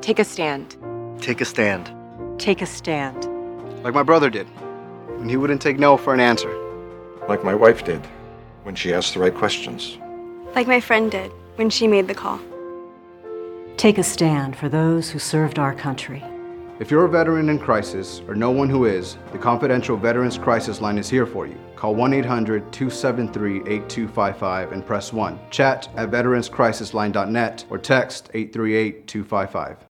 Take a stand. Take a stand. Take a stand. Like my brother did, when he wouldn't take no for an answer. Like my wife did, when she asked the right questions. Like my friend did, when she made the call. Take a stand for those who served our country. If you're a veteran in crisis or know one who is, the confidential Veterans Crisis Line is here for you. Call 1-800-273-8255 and press 1. Chat at veteranscrisisline.net or text 838-255.